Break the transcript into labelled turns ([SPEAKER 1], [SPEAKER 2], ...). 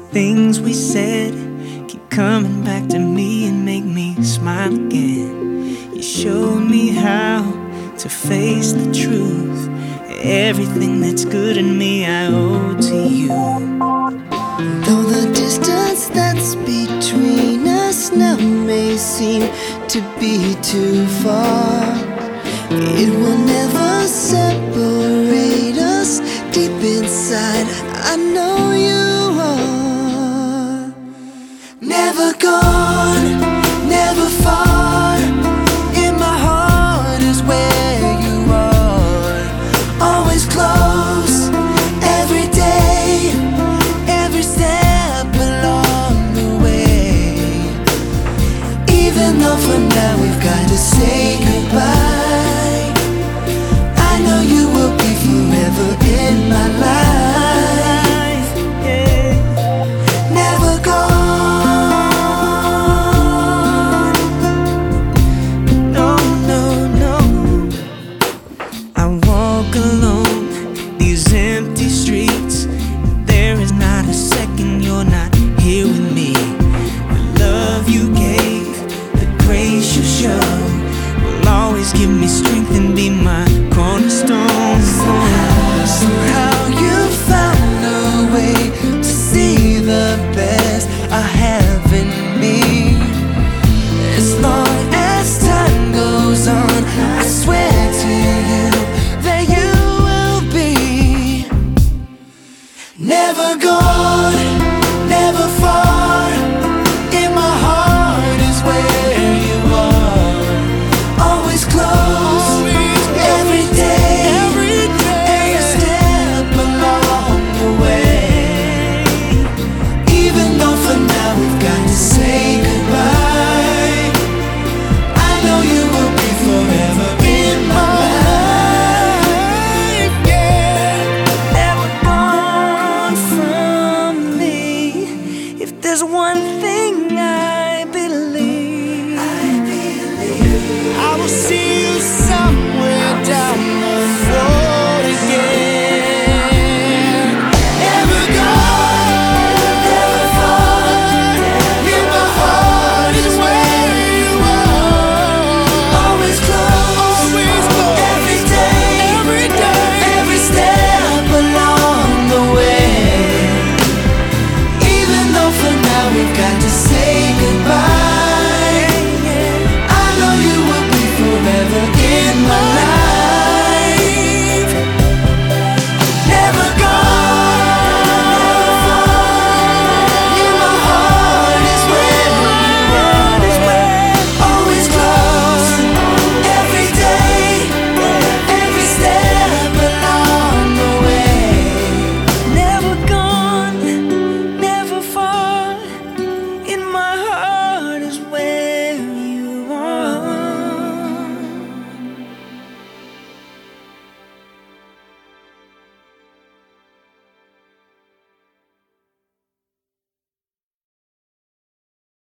[SPEAKER 1] things we said keep coming back to me and make me smile again. You showed me how to face the truth. Everything that's good in me I owe to you.
[SPEAKER 2] Though the distance that's between us now may seem to be too far, it will never separate us. Deep inside, I know you are. Never gone, never far. In my heart is where you are. Always close, every day, every step along the way. Even though for now we've got to say goodbye, I know you will be forever in my life, yeah. Never gone. No, no, no. I walk alone these empty streets. There is not a second you're not here with me. The love you gave, the grace you show, will always give me strength and be my cornerstone. Somehow you found a way to see the best I have in me. As long as time goes on, I swear to you that you will be. Never gone, never far. In my heart is where you are. Always close, every day, every step along the way. Even though for now we've got to say goodbye, I know you will be forever in my life, yeah. Never gone from me. If there's one thing I believe, I will see you somewhere down the road again. Never gone, never far. In my heart is where you are. Always close, every day, every step along the way. Even though for now we've got to say